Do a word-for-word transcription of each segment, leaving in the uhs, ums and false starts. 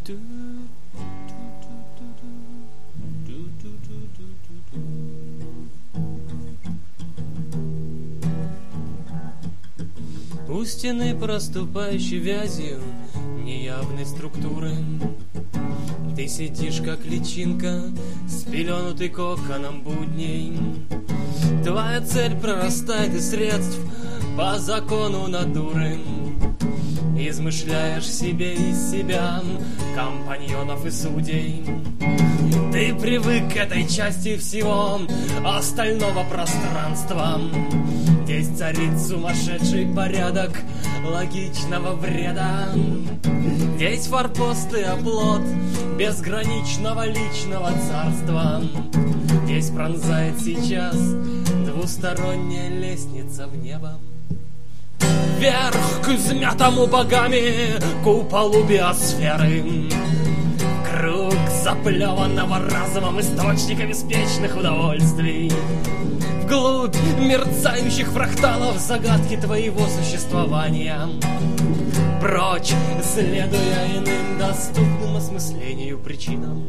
У стены, проступающей вязью неявной структуры, ты сидишь, как личинка, спеленутый коконом будней. Твоя цель прорастает из средств по закону натуры. Измышляешь себе из себя компаньонов и судей. Ты привык к этой части всего остального пространства. Здесь царит сумасшедший порядок логичного вреда. Здесь форпост и оплот безграничного личного царства. Здесь пронзает сейчас двусторонняя лестница в небо. Вверх к измятому богами куполу биосферы. Круг заплеванного разумом источника беспечных удовольствий. Вглубь мерцающих фракталов загадки твоего существования. Прочь, следуя иным доступным осмыслению причинам.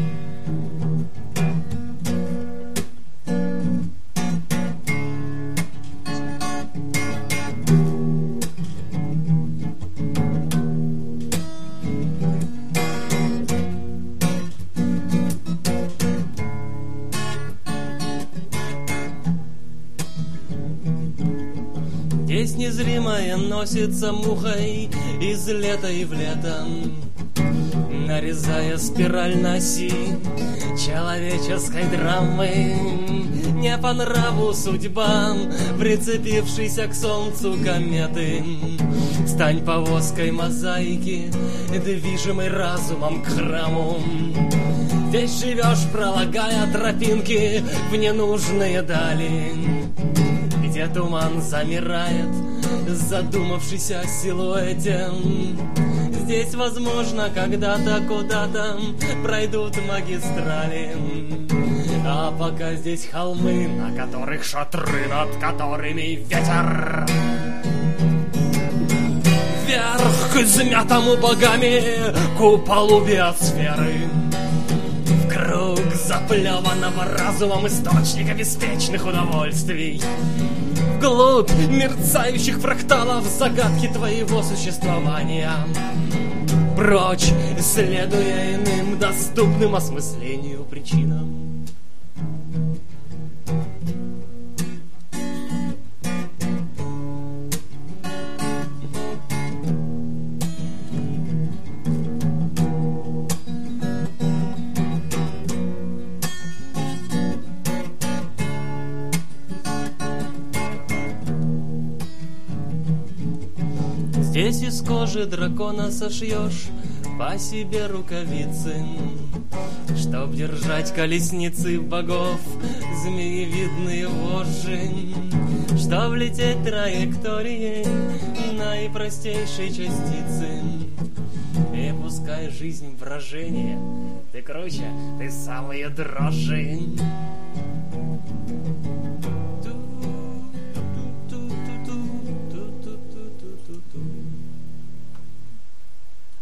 Здесь незримое носится мухой из лета и в лето, нарезая спираль на оси человеческой драмы. Не по нраву судьбам, прицепившейся к солнцу кометы. Стань повозкой мозаики, движимой разумом к храму. Здесь живешь, пролагая тропинки в ненужные дали, где туман замирает, задумавшись о силуэте. Здесь, возможно, когда-то куда-то пройдут магистрали. А пока здесь холмы, на которых шатры, над которыми ветер. Вверх к измятому богами куполу биосферы. В круг заплеванного разумом источника беспечных удовольствий. Вглубь мерцающих фракталов загадки твоего существования. Прочь, следуя иным доступным осмыслению причинам. Здесь из кожи дракона сошьешь по себе рукавицы, чтоб держать колесницы богов, змеевидные вожжи, чтоб лететь траекторией наипростейшей частицы. И пускай жизнь вражение, ты круче, ты самые дрожжи.